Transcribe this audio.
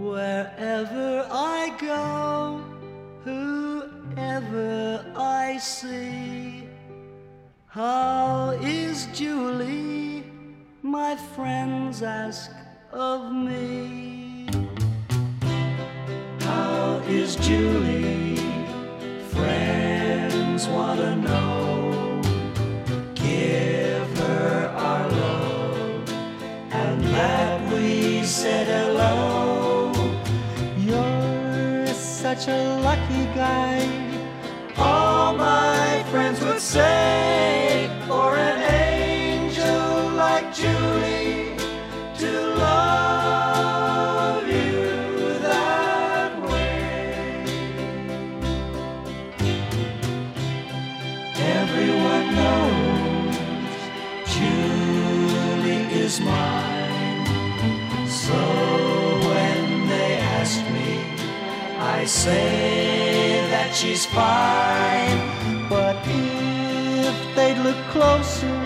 Wherever I go, whoever I see, how is Julie? My friends ask of me. How is Julie? Friends want to know. Give her our love and that we said hello. You're such a lucky guy, all my friends would say, for an angel like Julie to love you that way. Everyone knows Julie is mine, so when they ask me, I say that she's fine. But if they'd look closer,